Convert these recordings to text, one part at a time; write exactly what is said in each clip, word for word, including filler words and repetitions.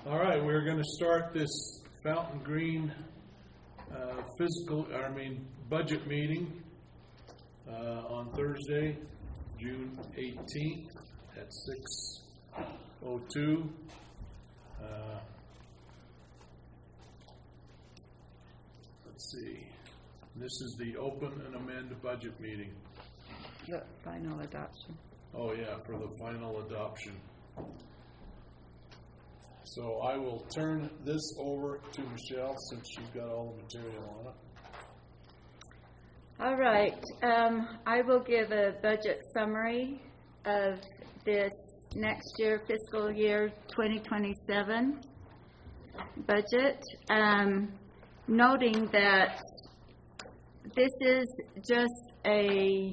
All right, we're going to start this Fountain Green uh, physical, I mean, budget meeting uh, on Thursday, June eighteenth at six oh two. Uh, let's see. This is the open and amend budget meeting. The final adoption. Oh, yeah, for the final adoption. So I will turn this over to Michelle since she's got all the material on it. All right. Um, I will give a budget summary of this next year, fiscal year twenty twenty-seven budget, um, noting that this is just a,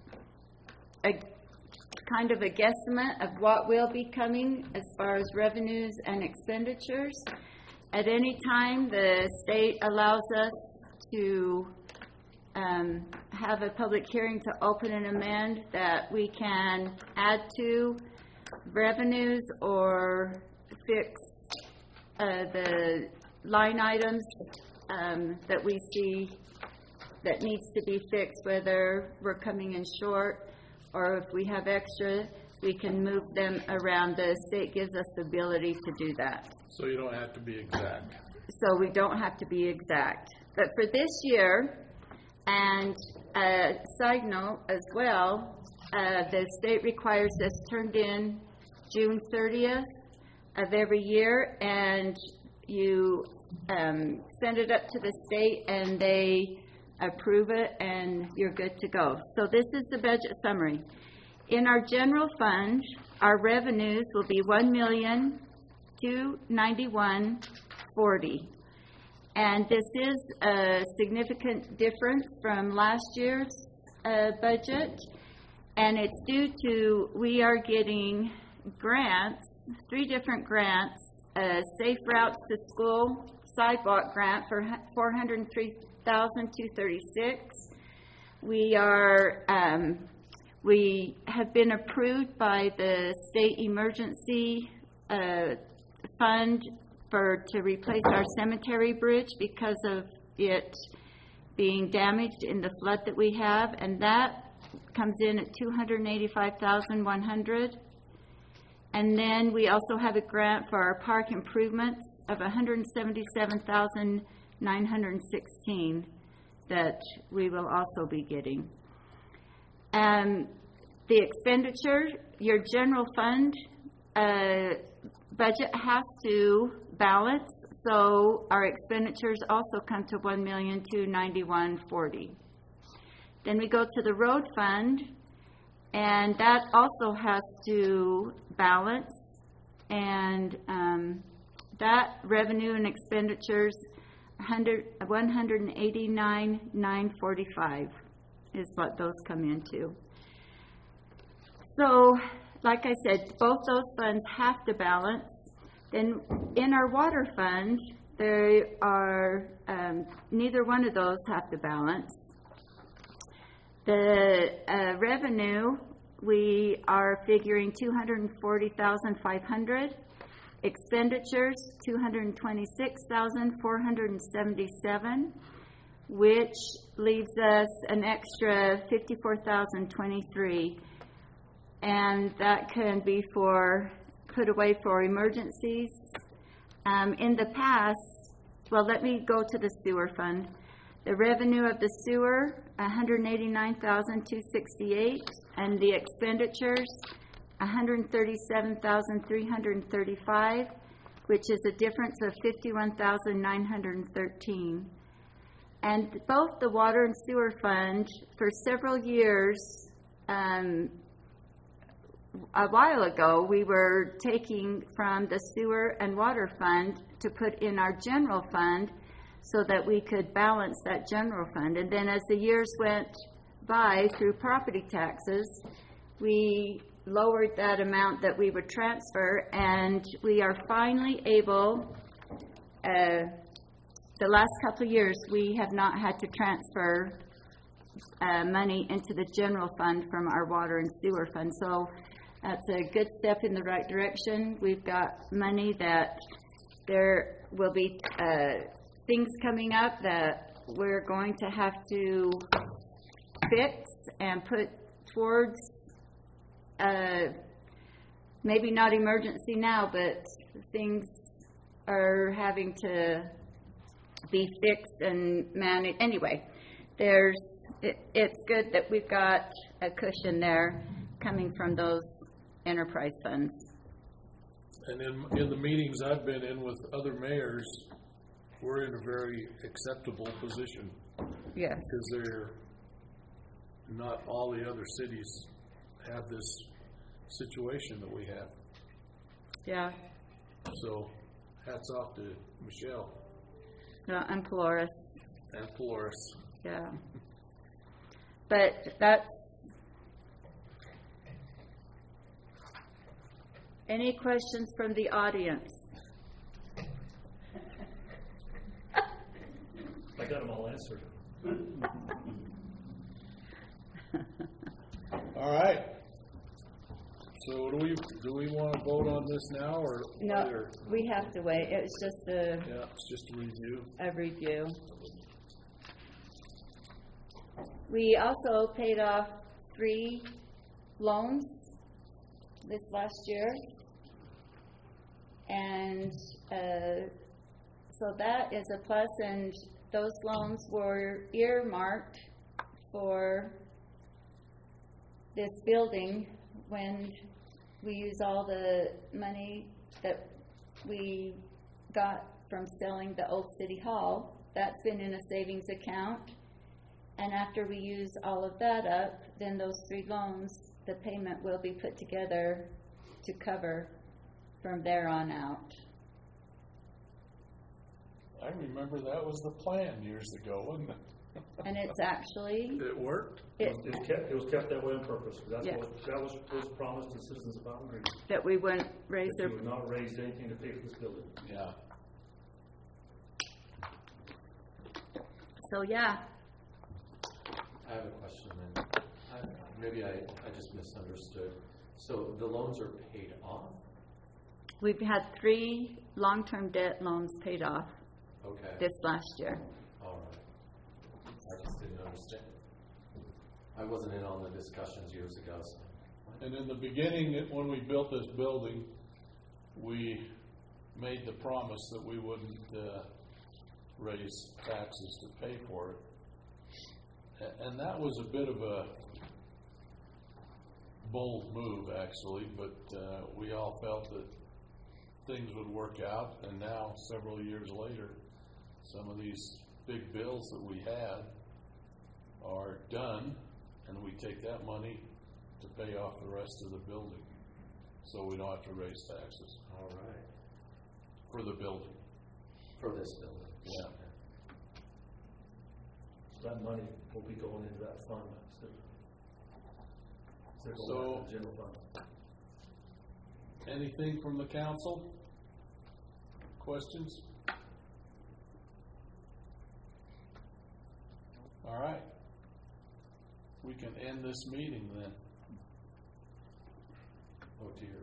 a kind of a guesstimate of what will be coming as far as revenues and expenditures. At any time, the state allows us to um, have a public hearing to open and amend that we can add to revenues or fix uh, the line items um, that we see that needs to be fixed, whether we're coming in short or if we have extra, we can move them around. The state gives us the ability to do that. So you don't have to be exact. So we don't have to be exact. But for this year, and a side note as well, uh, the state requires us turned in June thirtieth of every year, and you um, send it up to the state, and they approve it, and you're good to go. So this is the budget summary. In our general fund, our revenues will be one million two hundred ninety-one thousand forty dollars. And this is a significant difference from last year's uh, budget. And it's due to we are getting grants, three different grants, a Safe Routes to School sidewalk grant for four hundred three thousand two hundred thirty-six dollars. We are um, we have been approved by the state emergency uh, fund for to replace our cemetery bridge because of it being damaged in the flood that we have, and that comes in at two hundred eighty-five thousand one hundred dollars. And then we also have a grant for our park improvements of one hundred seventy-seven thousand nine hundred sixteen that we will also be getting. Um, the expenditure, your general fund uh, budget has to balance, so our expenditures also come to one million two hundred ninety-one thousand forty dollars. Then we go to the road fund, and that also has to balance, and um, that revenue and expenditures one hundred eighty-nine thousand nine hundred forty-five is what those come into. So, like I said, both those funds have to balance. Then in our water fund, there are um, neither one of those have to balance. The uh, revenue, we are figuring two hundred forty thousand five hundred dollars. Expenditures, two hundred twenty-six thousand four hundred seventy-seven dollars, which leaves us an extra fifty-four thousand twenty-three dollars. And that can be for put away for emergencies. Um, in the past, well, let me go to the sewer fund. The revenue of the sewer, one hundred eighty-nine thousand two hundred sixty-eight dollars, and the expenditures, one hundred thirty-seven thousand three hundred thirty-five dollars, which is a difference of fifty-one thousand nine hundred thirteen dollars. And both the water and sewer fund, for several years, um, a while ago, we were taking from the sewer and water fund to put in our general fund so that we could balance that general fund. And then as the years went by through property taxes, we lowered that amount that we would transfer, and we are finally able, uh, the last couple of years, we have not had to transfer uh, money into the general fund from our water and sewer fund. So that's a good step in the right direction. We've got money that there will be uh, things coming up that we're going to have to fix and put towards, uh, maybe not emergency now, but things are having to be fixed and managed. Anyway, there's, it, it's good that we've got a cushion there coming from those enterprise funds. And in, in the meetings I've been in with other mayors, we're in a very acceptable position. Yes. Because they're, not all the other cities have this situation that we have. Yeah. So, hats off to Michelle. No, and Polaris. And Polaris. Yeah. But that's, any questions from the audience? I got them all answered. All right. So do we, do we want to vote on this now or No, later? we have to wait. It's just a, Yeah, it's just a review. a review. We also paid off three loans this last year. And uh, so that is a plus, and those loans were earmarked for this building when we use all the money that we got from selling the old city hall. That's been in a savings account. And after we use all of that up, then those three loans, the payment will be put together to cover from there on out. I remember that was the plan years ago, wasn't it? And it's actually, It worked? it, It was kept, it was kept that way on purpose. That's Yeah. what, that was, was promised to citizens of Mountain Green. that we wouldn't raise That their, you would not raise anything to pay for this building. Yeah. so yeah, I have a question, and I, maybe I, I just misunderstood. So the loans are paid off? we've had three long-term debt loans paid off Okay. this last year. All right. I just didn't understand. I wasn't in on the discussions years ago. So. And in the beginning, it- when we built this building, we made the promise that we wouldn't uh, raise taxes to pay for it. A- And that was a bit of a bold move, actually, but uh, we all felt that things would work out, and now, several years later, some of these big bills that we had are done, and we take that money to pay off the rest of the building, so we don't have to raise taxes All right. for the building. For this building. Yeah. So that money will be going into that fund. So, so So- going back to the general fund. Anything from the council? Questions? All right. We can end this meeting then. Oh dear.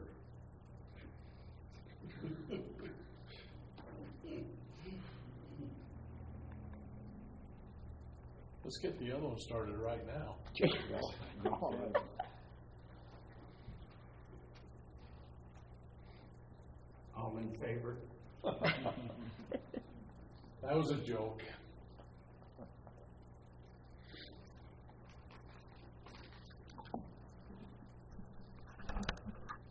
Let's get the other one started right now. All in favor? That was a joke.